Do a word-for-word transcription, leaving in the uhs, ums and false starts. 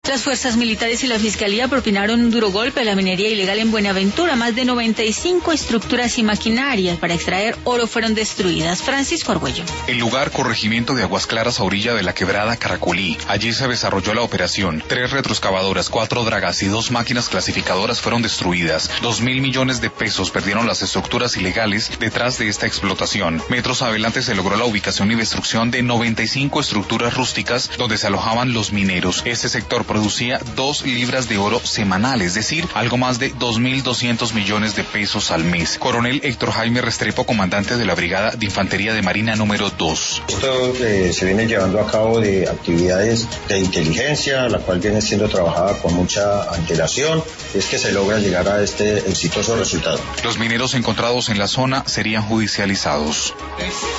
Las fuerzas militares y la Fiscalía propinaron un duro golpe a la minería ilegal en Buenaventura. Más de noventa y cinco estructuras y maquinarias para extraer oro fueron destruidas. Francisco Argüello. El lugar, corregimiento de Aguas Claras a orilla de la quebrada Caracolí. Allí se desarrolló la operación. Tres retroexcavadoras, cuatro dragas y dos máquinas clasificadoras fueron destruidas. Dos mil millones de pesos perdieron las estructuras ilegales detrás de esta explotación. Metros adelante se logró la ubicación y destrucción de noventa y cinco estructuras rústicas donde se alojaban los mineros. Este sector producía dos libras de oro semanal, es decir, algo más de dos mil doscientos millones de pesos al mes. Coronel Héctor Jaime Restrepo, comandante de la Brigada de Infantería de Marina número dos. Esto eh, se viene llevando a cabo de actividades de inteligencia, la cual viene siendo trabajada con mucha antelación, es que se logra llegar a este exitoso resultado. Los mineros encontrados en la zona serían judicializados.